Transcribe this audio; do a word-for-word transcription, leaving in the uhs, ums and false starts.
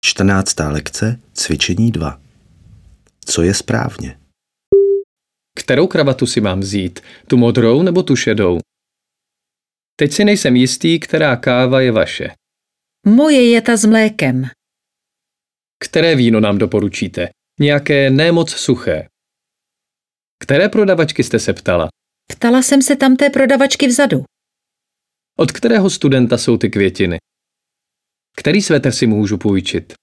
čtrnáctá lekce, cvičení dva. Co je správně? Kterou kravatu si mám vzít? Tu modrou nebo tu šedou? Teď si nejsem jistý, která káva je vaše. Moje je ta s mlékem. Které víno nám doporučíte? Nějaké nemoc suché. Které prodavačky jste se ptala? Ptala jsem se tam té prodavačky vzadu. Od kterého studenta jsou ty květiny? Který svetr si můžu půjčit?